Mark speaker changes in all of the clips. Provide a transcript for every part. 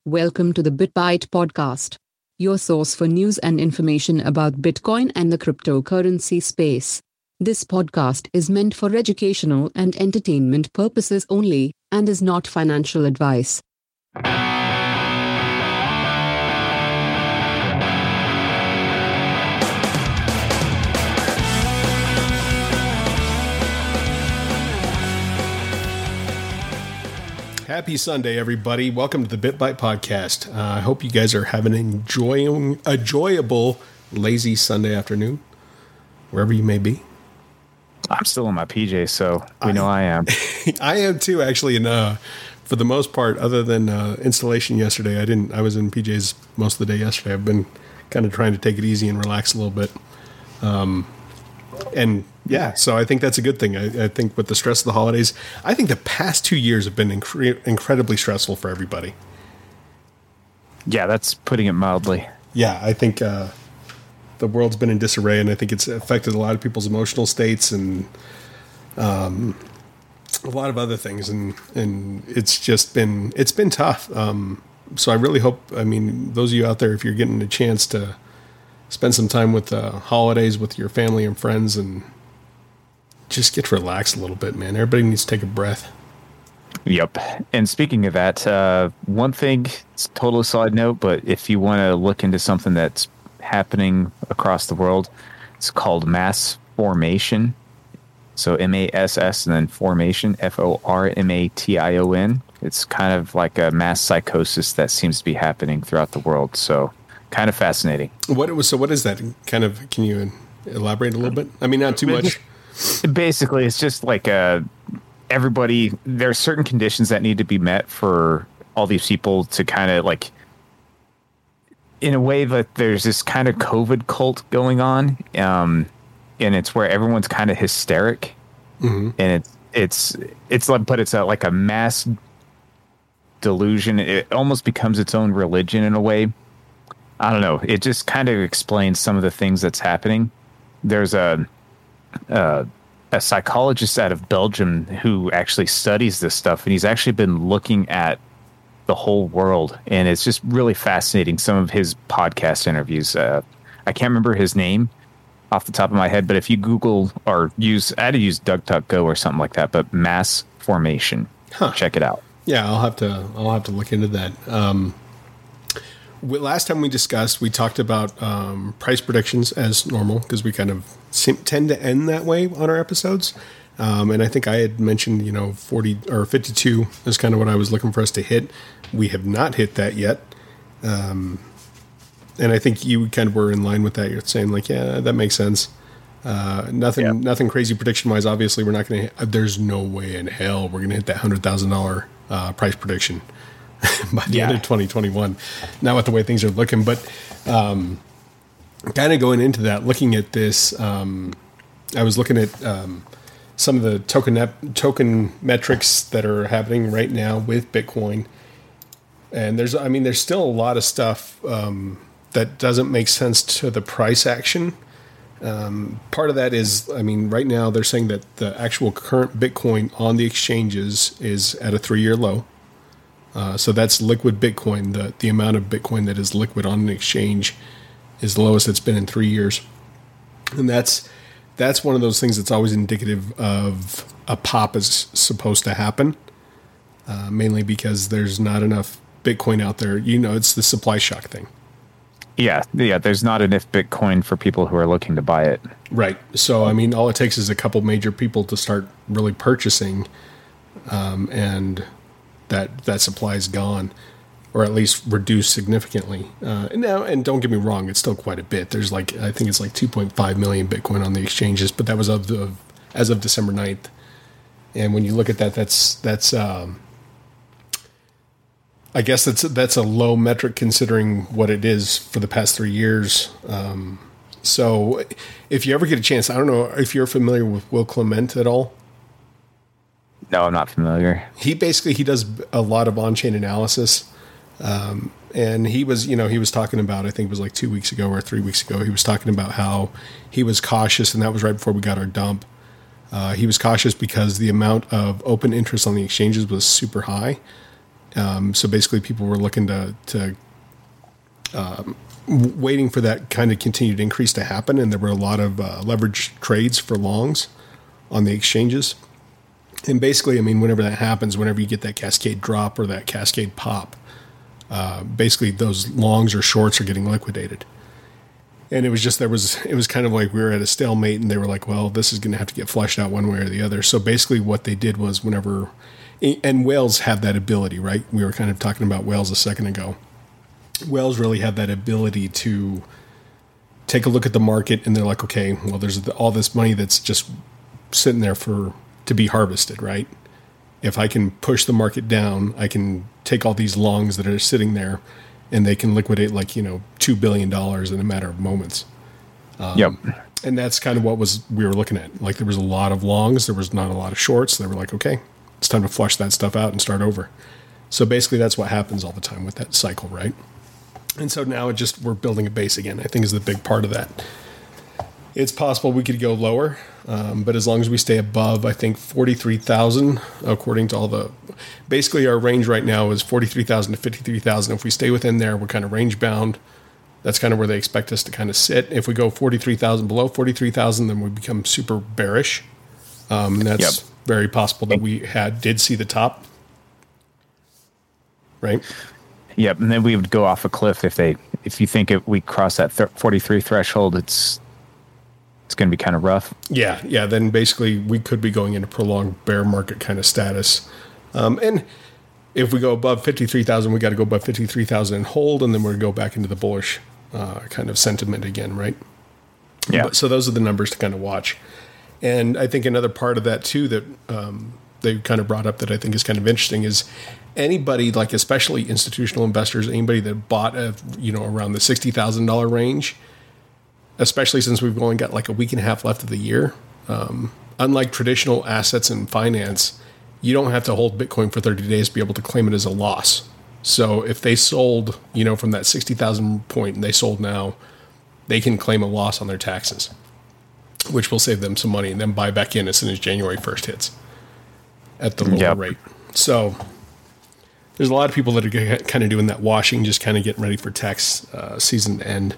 Speaker 1: Welcome to the BitByte podcast, your source for news and information about Bitcoin and the cryptocurrency space. This podcast is meant for educational and entertainment purposes only, and is not financial advice.
Speaker 2: Happy Sunday, everybody. Welcome to the BitByte podcast. I hope you guys are having an enjoyable, lazy Sunday afternoon, wherever you may be.
Speaker 3: I'm still in my PJs, so we know I am.
Speaker 2: I am too, actually. And for the most part, other than installation yesterday, I was in PJs most of the day yesterday. I've been kind of trying to take it easy and relax a little bit. And yeah, so I think that's a good thing. I think with the stress of the holidays, I think the past 2 years have been incredibly stressful for everybody.
Speaker 3: Yeah, that's putting it mildly.
Speaker 2: Yeah, I think the world's been in disarray, and I think it's affected a lot of people's emotional states and a lot of other things, and it's been tough. So I really hope, those of you out there, if you're getting a chance to spend some time with the holidays with your family and friends, and just get relaxed a little bit, man. Everybody needs to take a breath.
Speaker 3: Yep. And speaking of that, one thing, it's a total side note, but if you want to look into something that's happening across the world, it's called mass formation. So MASS and then formation, FORMATION. It's kind of like a mass psychosis that seems to be happening throughout the world. So kind of fascinating.
Speaker 2: What is that? Kind of, can you elaborate a little bit? I mean, not too much.
Speaker 3: Basically, it's just like there are certain conditions that need to be met for all these people to kind of like, in a way that there's this kind of COVID cult going on. And it's where everyone's kind of hysteric. Mm-hmm. And it's like, but it's like a mass delusion. It almost becomes its own religion in a way. I don't know. It just kind of explains some of the things that's happening. There's a psychologist out of Belgium who actually studies this stuff, and he's actually been looking at the whole world, and it's just really fascinating. Some of his podcast interviews. I can't remember his name off the top of my head, but if you Google or I had to use DuckDuckGo or something like that, but mass formation, check it out.
Speaker 2: Yeah, I'll have to look into that. Last time we discussed, we talked about price predictions as normal, because we kind of tend to end that way on our episodes. And I think I had mentioned, 40 or 52 is kind of what I was looking for us to hit. We have not hit that yet. And I think you kind of were in line with that. You're saying like, yeah, that makes sense. Nothing crazy prediction wise. Obviously, we're not going to. There's no way in hell we're going to hit that $100,000 price prediction by the end of 2021. Not with the way things are looking, but kind of going into that, looking at this, I was looking at some of the token metrics that are happening right now with Bitcoin, and there's still a lot of stuff that doesn't make sense to the price action. Part of that is, right now they're saying that the actual current Bitcoin on the exchanges is at a 3-year low. So that's liquid Bitcoin. The amount of Bitcoin that is liquid on an exchange is the lowest it's been in 3 years. And that's one of those things that's always indicative of a pop is supposed to happen, mainly because there's not enough Bitcoin out there. It's the supply shock thing.
Speaker 3: Yeah, there's not enough Bitcoin for people who are looking to buy it.
Speaker 2: Right. So, all it takes is a couple major people to start really purchasing, and that supply is gone, or at least reduced significantly. And don't get me wrong, it's still quite a bit. There's I think it's 2.5 million Bitcoin on the exchanges, but that was as of December 9th. And when you look at that, that's I guess that's a low metric considering what it is for the past 3 years. So if you ever get a chance, I don't know if you're familiar with Will Clement at all.
Speaker 3: No, I'm not familiar.
Speaker 2: He does a lot of on-chain analysis. And he was talking about, I think it was 2 weeks ago or 3 weeks ago, he was talking about how he was cautious, and that was right before we got our dump. He was cautious because the amount of open interest on the exchanges was super high. So basically, people were looking to waiting for that kind of continued increase to happen, and there were a lot of leverage trades for longs on the exchanges. And basically, I mean, whenever that happens, whenever you get that cascade drop or that cascade pop, basically those longs or shorts are getting liquidated. And it was just, it was kind of like we were at a stalemate, and they were like, well, this is going to have to get flushed out one way or the other. So basically what they did was and whales have that ability, right? We were kind of talking about whales a second ago. Whales really have that ability to take a look at the market, and they're like, okay, well, there's all this money that's just sitting there to be harvested, right? If I can push the market down, I can take all these longs that are sitting there, and they can liquidate like, $2 billion in a matter of moments.
Speaker 3: Yep.
Speaker 2: And that's kind of what we were looking at. Like, there was a lot of longs, there was not a lot of shorts. They were like, okay, it's time to flush that stuff out and start over. So basically that's what happens all the time with that cycle, right? And so now we're building a base again, I think, is the big part of that. It's possible we could go lower, but as long as we stay above, I think 43,000, according to basically our range right now is 43,000 to 53,000. If we stay within there, we're kind of range bound. That's kind of where they expect us to kind of sit. If we go 43,000 below 43,000, then we become super bearish. That's very possible that we did see the top, right?
Speaker 3: Yep, and then we would go off a cliff if you think we cross that 43 threshold. It's going to be kind of rough. Yeah.
Speaker 2: Then basically we could be going into prolonged bear market kind of status. And if we go above 53,000, we got to go above 53,000 and hold, and then we'll go back into the bullish kind of sentiment again, right?
Speaker 3: Yeah.
Speaker 2: So those are the numbers to kind of watch. And I think another part of that too that they kind of brought up that I think is kind of interesting is anybody, like especially institutional investors, anybody that bought around the $60,000 range, especially since we've only got like a week and a half left of the year. Unlike traditional assets and finance, you don't have to hold Bitcoin for 30 days to be able to claim it as a loss. So if they sold, from that 60,000 point and they sold now, they can claim a loss on their taxes, which will save them some money, and then buy back in as soon as January 1st hits at the lower rate. So there's a lot of people that are kind of doing that washing, just kind of getting ready for tax season to end.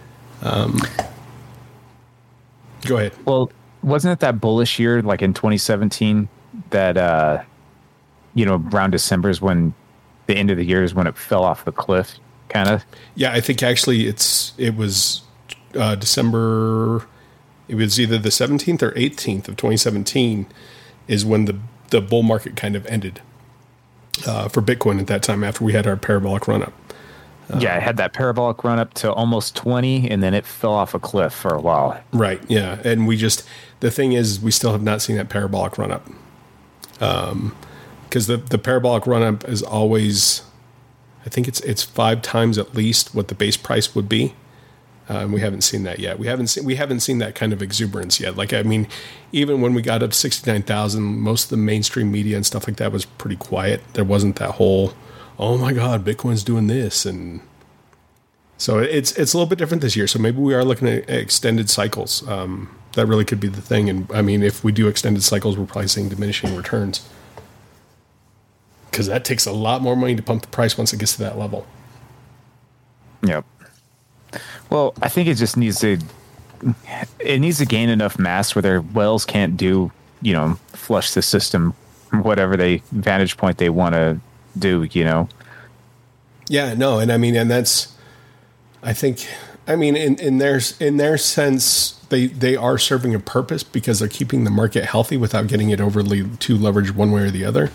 Speaker 2: Go ahead.
Speaker 3: Well, wasn't it that bullish year, like in 2017, that around December is when the end of the year is when it fell off the cliff, kind of?
Speaker 2: Yeah, I think actually it was December. It was either the 17th or 18th of 2017 is when the bull market kind of ended for Bitcoin at that time after we had our parabolic run up.
Speaker 3: Yeah, it had that parabolic run up to almost 20, and then it fell off a cliff for a while.
Speaker 2: Right, yeah. And the thing is, we still have not seen that parabolic run up. Because the parabolic run up is always, I think it's 5 times at least what the base price would be. And we haven't seen that yet. We haven't seen that kind of exuberance yet. Like, I mean, even when we got up to 69,000, most of the mainstream media and stuff like that was pretty quiet. There wasn't that whole, oh my God, Bitcoin's doing this. And so it's a little bit different this year. So maybe we are looking at extended cycles. That really could be the thing. And I mean, if we do extended cycles, we're probably seeing diminishing returns, because that takes a lot more money to pump the price once it gets to that level.
Speaker 3: Yep. Well, I think it just needs to gain enough mass where their whales can't flush the system, whatever vantage point they want to do,
Speaker 2: Yeah, no. And I mean, and that's, I think, I mean, in their sense, they are serving a purpose because they're keeping the market healthy without getting it overly too leveraged one way or the other.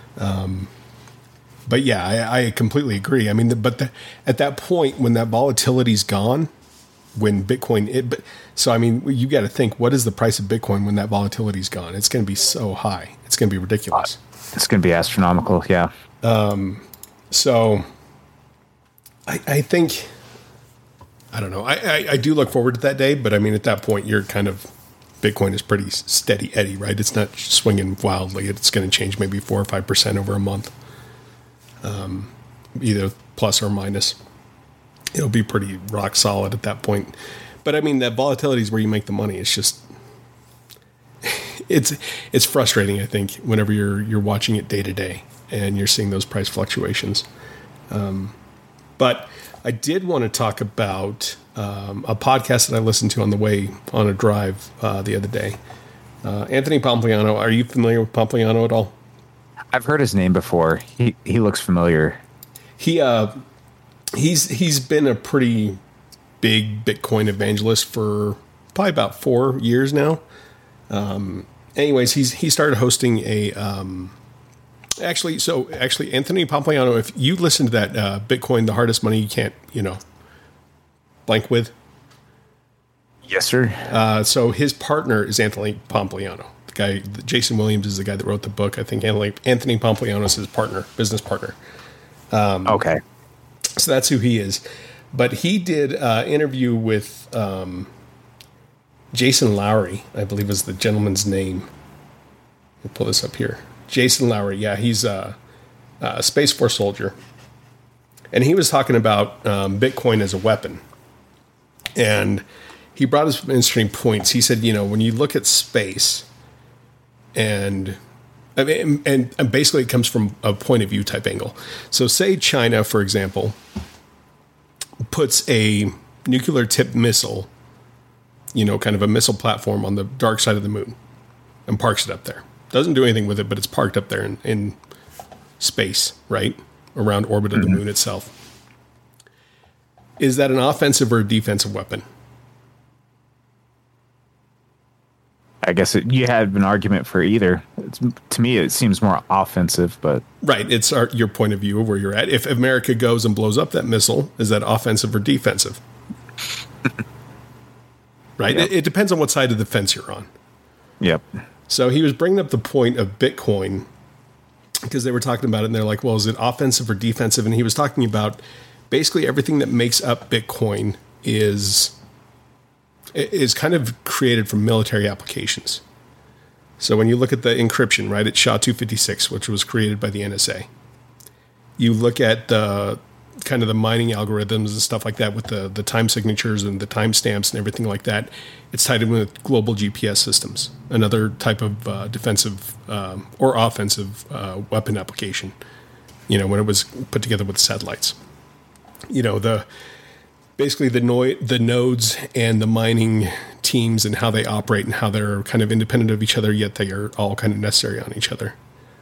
Speaker 2: But yeah, I completely agree. I mean, at that point when that volatility's gone, when Bitcoin, so I mean, you got to think, what is the price of Bitcoin when that volatility's gone? It's going to be so high. It's going to be ridiculous.
Speaker 3: It's going to be astronomical. Yeah.
Speaker 2: So I think, I don't know. I do look forward to that day, but I mean, at that point, you're kind of, Bitcoin is pretty steady Eddie, right? It's not swinging wildly. It's going to change maybe 4 or 5% over a month, either plus or minus. It'll be pretty rock solid at that point. But I mean, that volatility is where you make the money. It's just, it's frustrating, I think, whenever you're watching it day to day. and you're seeing those price fluctuations. But I did want to talk about a podcast that I listened to on the way on a drive the other day. Anthony Pompliano. Are you familiar with Pompliano at all?
Speaker 3: I've heard his name before. He looks familiar.
Speaker 2: He's been a pretty big Bitcoin evangelist for probably about 4 years now. Anyways, he started hosting a actually Anthony Pompliano. If you listen to that Bitcoin, the hardest money you can't blank with.
Speaker 3: Yes, sir.
Speaker 2: So his partner is Anthony Pompliano. The guy, Jason Williams, is the guy that wrote the book. I think Anthony Pompliano is his partner, business partner.
Speaker 3: Okay.
Speaker 2: So that's who he is. But he did an interview with Jason Lowry, I believe is the gentleman's name. We'll pull this up here. Jason Lowry. Yeah, he's a Space Force soldier. And he was talking about Bitcoin as a weapon. And he brought us some interesting points. He said, when you look at space, and basically it comes from a point of view type angle. So say China, for example, puts a nuclear tipped missile, kind of a missile platform on the dark side of the moon and parks it up there. Doesn't do anything with it, but it's parked up there in space, right? Around orbit of the moon itself. Is that an offensive or a defensive weapon?
Speaker 3: I guess you had an argument for either. To me, it seems more offensive, but...
Speaker 2: Right, it's your point of view of where you're at. If America goes and blows up that missile, is that offensive or defensive? Right?
Speaker 3: Yep.
Speaker 2: It depends on what side of the fence you're on.
Speaker 3: Yep.
Speaker 2: So he was bringing up the point of Bitcoin because they were talking about it, and they're like, well, is it offensive or defensive? And he was talking about basically everything that makes up Bitcoin is kind of created from military applications. So when you look at the encryption, right, it's SHA-256, which was created by the NSA. You look at the kind of the mining algorithms and stuff like that with the time signatures and the timestamps and everything like that. It's tied in with global GPS systems, another type of defensive or offensive weapon application, when it was put together with satellites. Basically the nodes and the mining teams and how they operate and how they're kind of independent of each other, yet they are all kind of necessary on each other,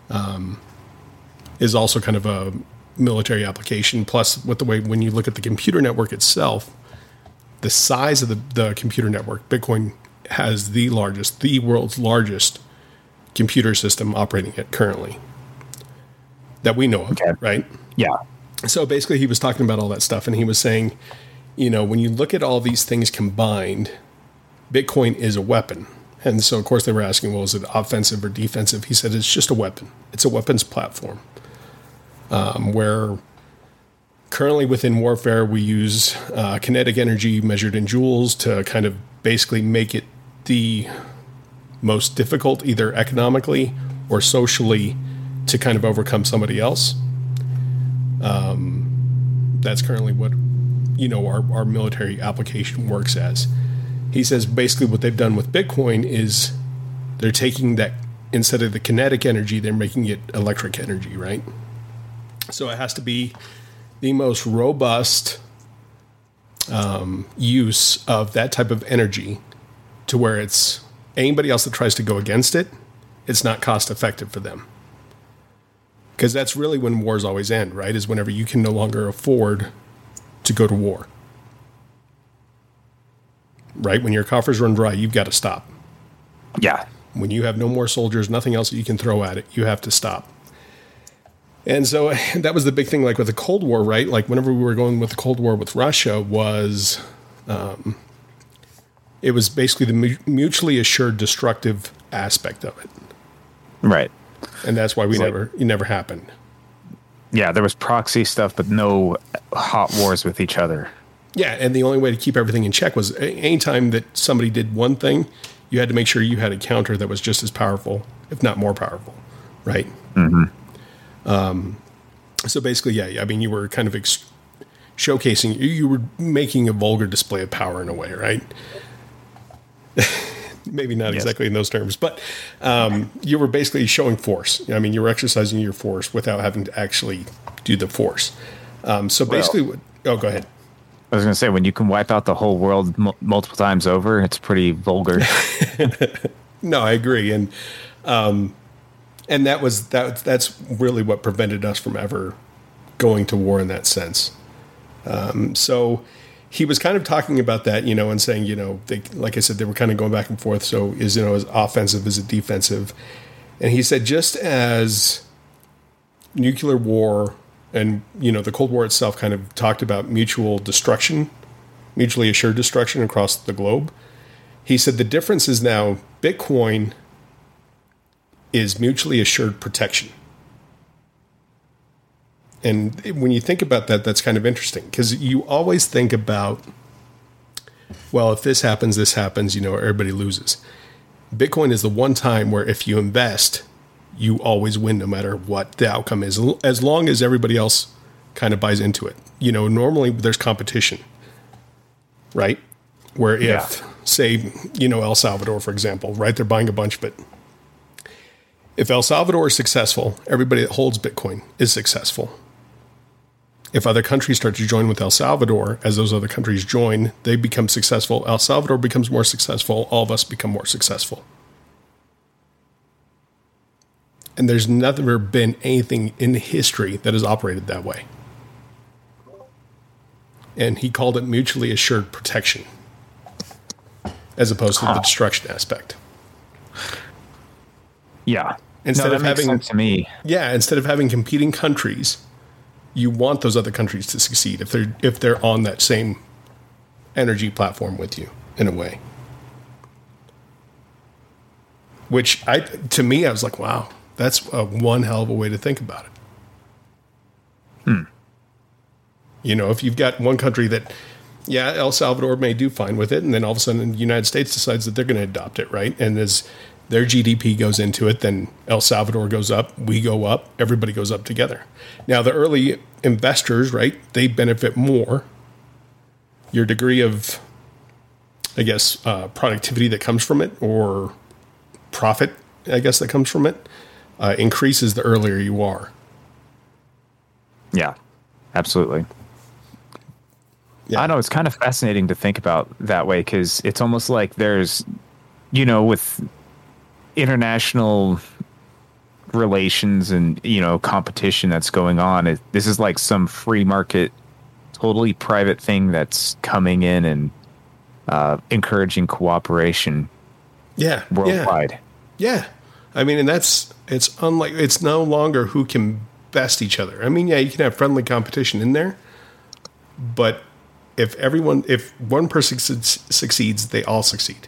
Speaker 2: is also kind of a military application. Plus, with the way when you look at the computer network itself, the size of the computer network, Bitcoin has the world's largest computer system operating it currently that we know of,
Speaker 3: okay.
Speaker 2: Right?
Speaker 3: Yeah.
Speaker 2: So basically, he was talking about all that stuff, and he was saying, when you look at all these things combined, Bitcoin is a weapon. And so, of course, they were asking, well, is it offensive or defensive? He said, it's just a weapon. It's a weapons platform. Where currently within warfare, we use kinetic energy measured in joules to kind of basically make it the most difficult, either economically or socially, to kind of overcome somebody else. That's currently what our military application works as. He says basically what they've done with Bitcoin is they're taking that, instead of the kinetic energy, they're making it electric energy, right? So it has to be the most robust use of that type of energy to where it's anybody else that tries to go against it, it's not cost effective for them. Because that's really when wars always end, right? Is whenever you can no longer afford to go to war. Right? When your coffers run dry, you've got to stop.
Speaker 3: Yeah.
Speaker 2: When you have no more soldiers, nothing else that you can throw at it, you have to stop. And so that was the big thing, like with the Cold War, right? Like whenever we were going with the Cold War with Russia was, it was basically the mutually assured destructive aspect of it.
Speaker 3: Right.
Speaker 2: And that's why it never happened.
Speaker 3: Yeah, there was proxy stuff, but no hot wars with each other.
Speaker 2: Yeah, and the only way to keep everything in check was anytime that somebody did one thing, you had to make sure you had a counter that was just as powerful, if not more powerful, right?
Speaker 3: Mm-hmm.
Speaker 2: So basically, yeah, I mean, you were kind of showcasing, you were making a vulgar display of power in a way, right? maybe not exactly in those terms, but you were basically showing force. I mean, you were exercising your force without having to actually do the force. So basically, go ahead.
Speaker 3: I was going to say, when you can wipe out the whole world multiple times over, it's pretty vulgar.
Speaker 2: No, I agree, and that's really what prevented us from ever going to war in that sense. So he was kind of talking about that, and saying, like I said, they were kind of going back and forth. So is offensive, is it defensive? And he said, just as nuclear war and, the Cold War itself kind of talked about mutually assured destruction across the globe. He said the difference is now Bitcoin is mutually assured protection. And when you think about that, that's kind of interesting, because you always think about, well, if this happens, everybody loses. Bitcoin is the one time where if you invest, you always win no matter what the outcome is, as long as everybody else kind of buys into it. Normally there's competition, right? Where if, say, El Salvador, for example, right, they're buying a bunch of it. If El Salvador is successful, everybody that holds Bitcoin is successful. If other countries start to join with El Salvador, as those other countries join, they become successful. El Salvador becomes more successful. All of us become more successful. And there's never been anything in history that has operated that way. And he called it mutually assured protection, as opposed to the destruction aspect.
Speaker 3: Yeah.
Speaker 2: Instead of
Speaker 3: makes
Speaker 2: having
Speaker 3: sense to me.
Speaker 2: Yeah, instead of having competing countries, you want those other countries to succeed if they're on that same energy platform with you, in a way. Which to me, I was like, wow, that's one hell of a way to think about it. If you've got one country that, El Salvador may do fine with it, and then all of a sudden the United States decides that they're going to adopt it, right? And as their GDP goes into it, then El Salvador goes up, we go up, everybody goes up together. Now, the early investors, right, they benefit more. Your degree of, I guess, productivity that comes from it, or profit, I guess, that comes from it, increases the earlier you are.
Speaker 3: Yeah, absolutely.
Speaker 2: Yeah.
Speaker 3: I know, it's kind of fascinating to think about that way, because it's almost like there's, with international relations and, competition that's going on, this is like some free market, totally private thing that's coming in and encouraging cooperation worldwide.
Speaker 2: Yeah. I mean, and it's no longer who can best each other. I mean, you can have friendly competition in there, but if one person succeeds, they all succeed.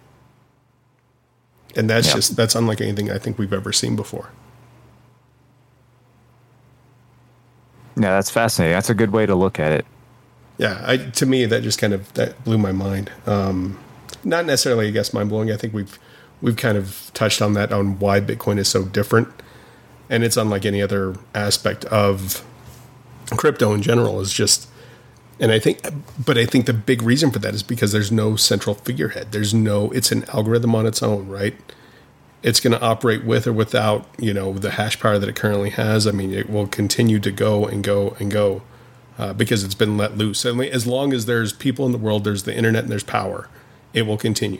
Speaker 2: And that's unlike anything I think we've ever seen before.
Speaker 3: Yeah, that's fascinating. That's a good way to look at it.
Speaker 2: Yeah, to me, that blew my mind. Not necessarily, I guess, mind blowing. I think we've kind of touched on that, on why Bitcoin is so different, and it's unlike any other aspect of crypto in general. Is just, I think the big reason for that is because there's no central figurehead. It's an algorithm on its own, right? It's going to operate with or without, the hash power that it currently has. I mean, it will continue to go and go and go because it's been let loose. And as long as there's people in the world, there's the internet and there's power, it will continue.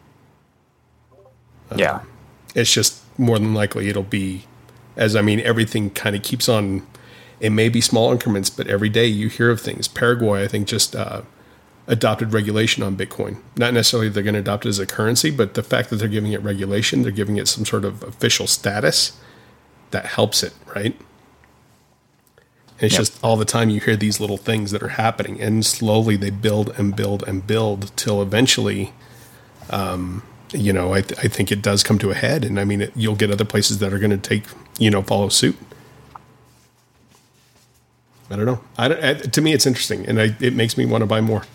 Speaker 3: Yeah.
Speaker 2: It's just more than likely it'll be, everything kind of keeps on. It may be small increments, but every day you hear of things. Paraguay, I think, just adopted regulation on Bitcoin. Not necessarily they're going to adopt it as a currency, but the fact that they're giving it regulation, they're giving it some sort of official status, that helps it, right? And it's just all the time you hear these little things that are happening, and slowly they build and build and build till eventually, I think it does come to a head. And you'll get other places that are going to follow suit. I don't know. To me, it's interesting, and it makes me want to buy more.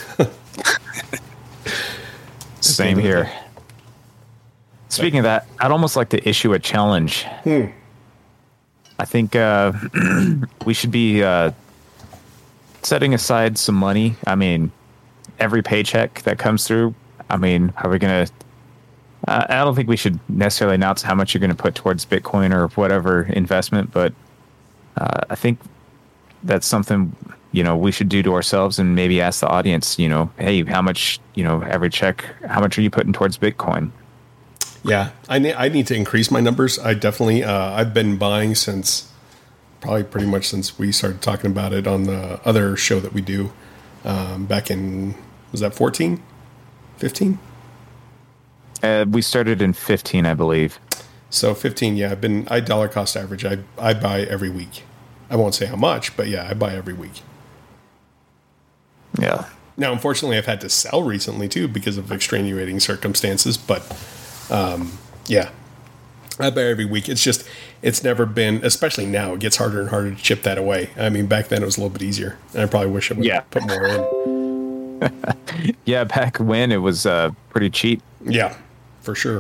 Speaker 3: Same here. Speaking of that, I'd almost like to issue a challenge. I think we should be setting aside some money. Every paycheck that comes through, how are we going to I don't think we should necessarily announce how much you're going to put towards Bitcoin or whatever investment, but I think that's something, we should do to ourselves and maybe ask the audience, hey, how much, every check, how much are you putting towards Bitcoin?
Speaker 2: Yeah, I need to increase my numbers. I definitely, I've been buying since probably pretty much since we started talking about it on the other show that we do back in, was that 14, 15?
Speaker 3: We started in 15, I believe.
Speaker 2: So 15, yeah, I dollar cost average. I buy every week. I won't say how much, but yeah, I buy every week.
Speaker 3: Yeah.
Speaker 2: Now, unfortunately, I've had to sell recently too because of extenuating circumstances, but yeah, I buy every week. It's never been, especially now, it gets harder and harder to chip that away. I mean, back then it was a little bit easier, and I probably wish I would put more in.
Speaker 3: Yeah, back when it was pretty cheap.
Speaker 2: Yeah, for sure.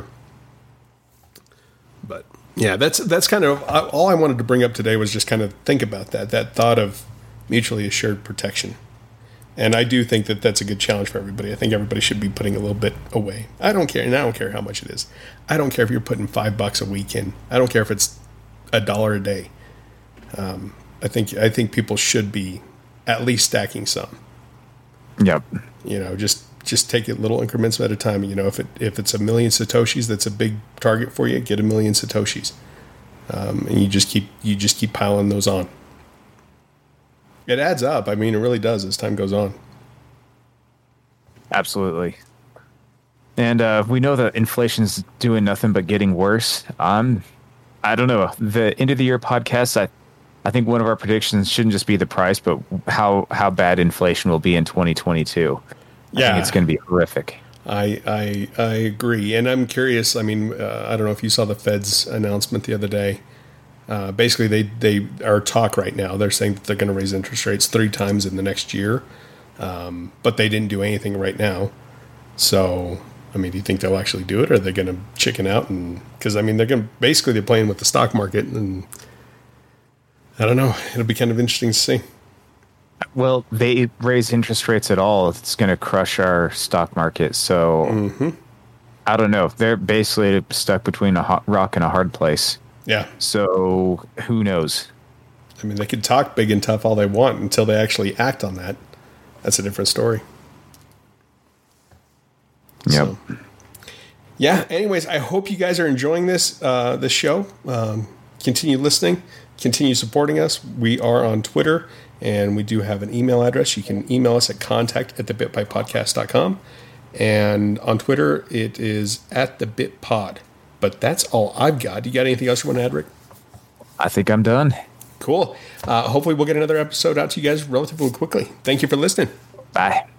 Speaker 2: But yeah, that's kind of all I wanted to bring up today was just kind of think about that thought of mutually assured protection. And I do think that that's a good challenge for everybody. I think everybody should be putting a little bit away. I don't care, and I don't care how much it is. I don't care if you're putting $5 a week in. I don't care if it's $1 a day. I think people should be at least stacking some.
Speaker 3: Yep.
Speaker 2: Just take it little increments at a time. If it's 1 million Satoshis, that's a big target for you. Get 1 million Satoshis, and you just keep piling those on. It adds up. I mean, it really does as time goes on.
Speaker 3: Absolutely. And we know that inflation's doing nothing but getting worse. I don't know. The end of the year podcast, I think one of our predictions shouldn't just be the price, but how bad inflation will be in 2022. I think it's going to be horrific.
Speaker 2: I agree. And I'm curious. I mean, I don't know if you saw the Fed's announcement the other day. Basically, they are talk right now. They're saying that they're going to raise interest rates 3 times in the next year, but they didn't do anything right now. So, I mean, do you think they'll actually do it, or are they going to chicken out? And because I mean, they're playing with the stock market, and I don't know. It'll be kind of interesting to see.
Speaker 3: Well, they raise interest rates at all, it's going to crush our stock market. So, I don't know. They're basically stuck between a rock and a hard place.
Speaker 2: Yeah. So
Speaker 3: who knows?
Speaker 2: I mean, they can talk big and tough all they want until they actually act on that. That's a different story.
Speaker 3: Yep.
Speaker 2: So, yeah. Anyways, I hope you guys are enjoying this show. Continue listening. Continue supporting us. We are on Twitter, and we do have an email address. You can email us at contact@thebitpipepodcast.com. And on Twitter, it is @thebitpod. But that's all I've got. You got anything else you want to add, Rick?
Speaker 3: I think I'm done.
Speaker 2: Cool. Hopefully we'll get another episode out to you guys relatively quickly. Thank you for listening.
Speaker 3: Bye.